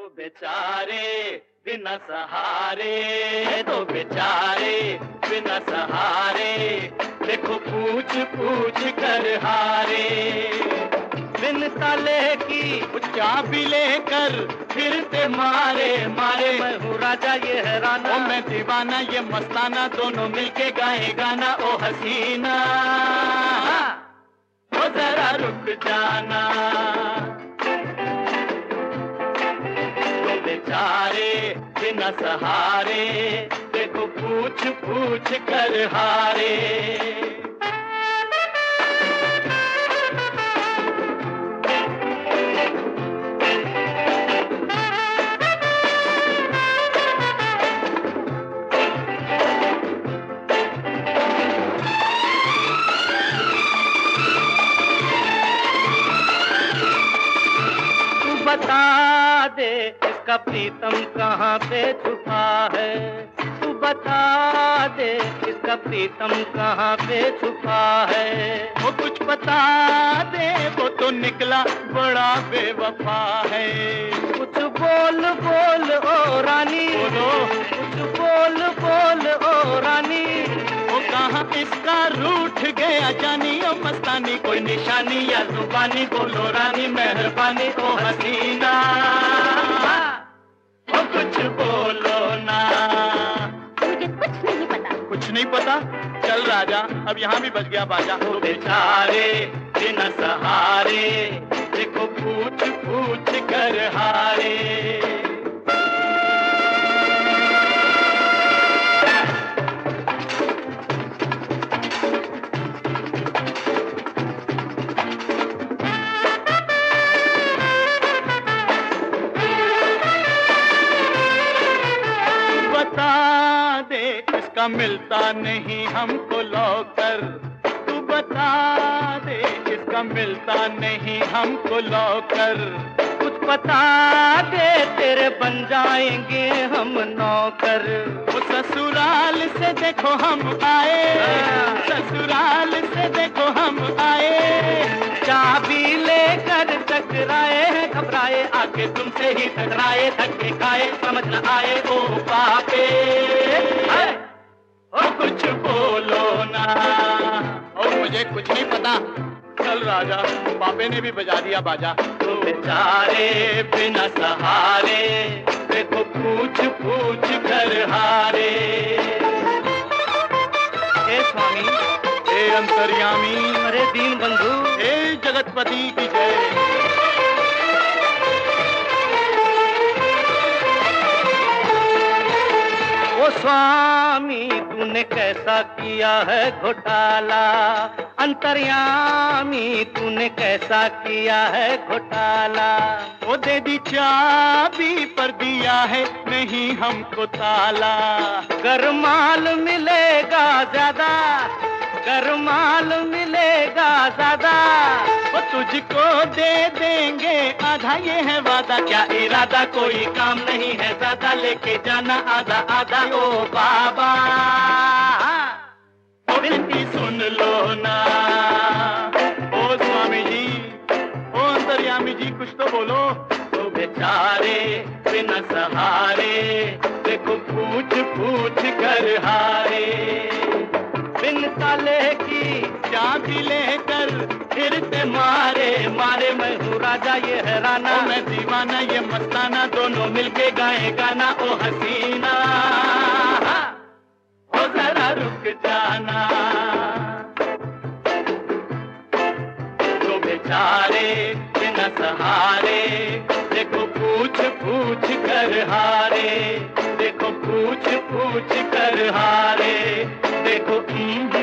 दो बेचारे बिना सहारे, दो बेचारे बिना सहारे, देखो पूछ पूछ कर हारे। बिन ताले की चाबी लेकर फिरते मारे मारे, मैं हूँ राजा ये है राना, ओ मैं दीवाना ये मस्ताना, दोनों मिलके गाए गाना। ओ हसीना ओ जरा रुक जाना, दो बेचारे बिना सहारे, देखो पूछ पूछ कर हारे। बता दे इसका प्रीतम कहाँ पे छुपा है, तू बता दे इसका प्रीतम कहाँ पे छुपा है। वो कुछ बता दे वो तो निकला बड़ा बेवफा है। कुछ बोल बोल ओ रानी, बोलो कुछ बोल बोल ओ रानी, वो कहाँ इसका रूठ गया जानी। ओ मस्तानी कोई निशानी या जुबानी, बोलो रानी मेहरबानी। ओ हसीना ओ कुछ बोलो ना, मुझे कुछ नहीं पता। कुछ नहीं पता? चल राजा अब यहाँ भी बज गया बाजा। दो बेचारे बिना सहारे, देखो पूछ पूछ कर हारे। बता दे इसका मिलता नहीं हमको लौकर, तू बता दे इसका मिलता नहीं हमको लौकर। कुछ बता दे तेरे बन जाएंगे हम नौकर। वो ससुराल से देखो हम आए, ससुराल से देखो हम आए, चाबी लेकर टकराए हैं घबराए, आके तुमसे ही टकराए, धक्के खाए समझ न आए। ओ पापे ओ कुछ बोलो ना, और मुझे कुछ नहीं पता। चल राजा पापे ने भी बजा दिया बाजा। तो बेचारे बिना सहारे, देखो पूछ पूछ कर हारे। हे स्वामी, हे अंतर्यामी, अरे दीन बंधु, हे जगतपति की जय। ओ स्वामी तूने कैसा किया है घोटाला, अंतर्यामी तूने कैसा किया है घोटाला। वो दे दी चाबी पर दिया है नहीं हमको ताला। गर माल मिलेगा ज्यादा, गर माल मिलेगा ज्यादा, वो तुझको दे देंगे आधा ये है वादा। क्या इरादा कोई काम नहीं है ज्यादा, लेके जाना आधा आधा। ओ बाबा ओ विनती सुन लो ना, ओ स्वामी जी, ओ अंतर्यामी जी कुछ तो बोलो। तो बेचारे बिना सहारे, देखो पूछ पूछ कर हारे। बिन ताले की चाबी लेकर फिरते मारे मारे, मैं हूँ राजा ये है राना, ओ मैं दीवाना ये मस्ताना, दोनों मिलके गाए गाना। ओ हसीना ओ जरा रुक जाना, दो बेचारे बिना सहारे, देखो पूछ पूछ कर हारे, देखो पूछ पूछ कर हारे, देखो